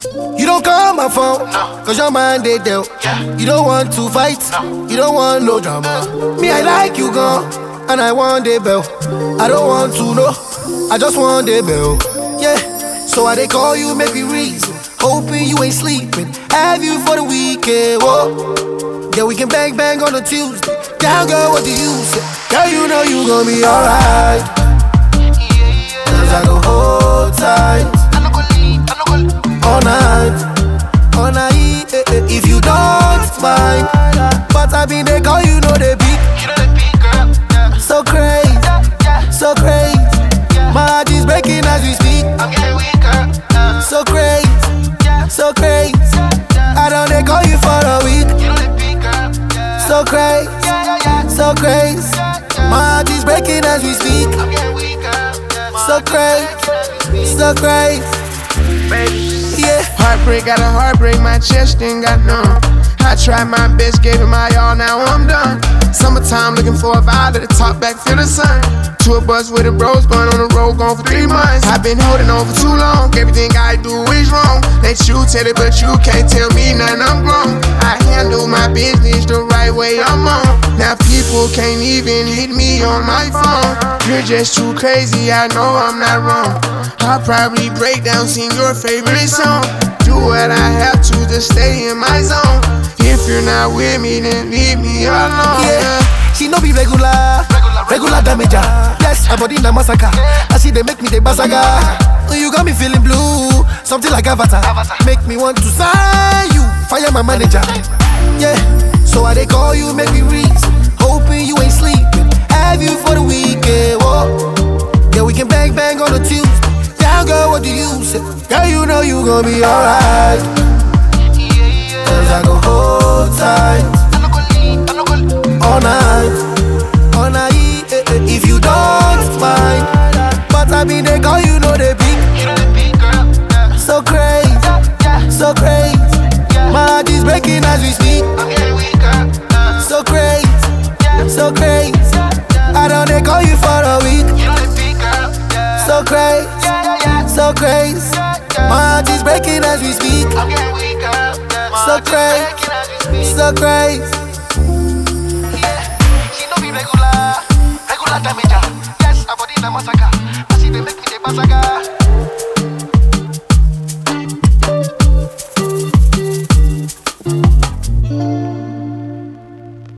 You don't call my phone, cause your mind they dealt. You don't want to fight, you don't want no drama. Me, I like you gone, and I want the bell. I don't want to know, I just want the bell. Yeah, so I they call you, make me reason. Hoping you ain't sleeping, have you for the weekend, whoa. Yeah, we can bang bang on a Tuesday. Down girl, what do you say? Girl, you know you gon' be alright. Cause I go hold tight all night, all night. If you don't mind, but I been they call you know they beat. So crazy, so crazy. My heart is breaking as we speak. I'm getting weaker. So crazy, so crazy. I don't they call you for a week. So crazy, so crazy. My heart is breaking as we speak. I'm getting weaker. So crazy, so crazy. Yeah. Heartbreak, got a heartbreak, my chest ain't got none. I tried my best, gave it my all, now I'm done. Summertime, looking for a vibe, let the top back, feel the sun. Tour bus with the bros, going on the road, gone for 3 months. I've been holding on for too long, everything I do is wrong. Let you tell it, but you can't tell me nothing, I'm grown. I handle my business the right way, I'm on. Now people can't even hit me on my phone. You're just too crazy, I know I'm not wrong. I'll probably break down, sing your favorite song. Do what I have to stay in my zone. If you're not with me, then leave me alone. Yeah, she no be regular damage. Yes, her body na massacre. I see they make me the basaga. You got me feeling blue, something like Avatar. Make me want to sign you, fire my manager. Yeah, so I they call you, make me reason. Hoping you ain't sleeping, have you for the weekend, whoa. Yeah, we can bang bang on a Tuesday. Down girl, what do you say? Girl, you know you gon' be alright. Cause I go hold tight all night, all night. If you don't mind, but I mean they call you know they beat. So crazy, so crazy. My heart is breaking as we speak. So crazy, so crazy. I don't they call you for a week. So crazy, so crazy. My heart is breaking as we speak. So crazy, so crazy. She no be regular damage. Yes, her body na massacre. I see they make me the massacre.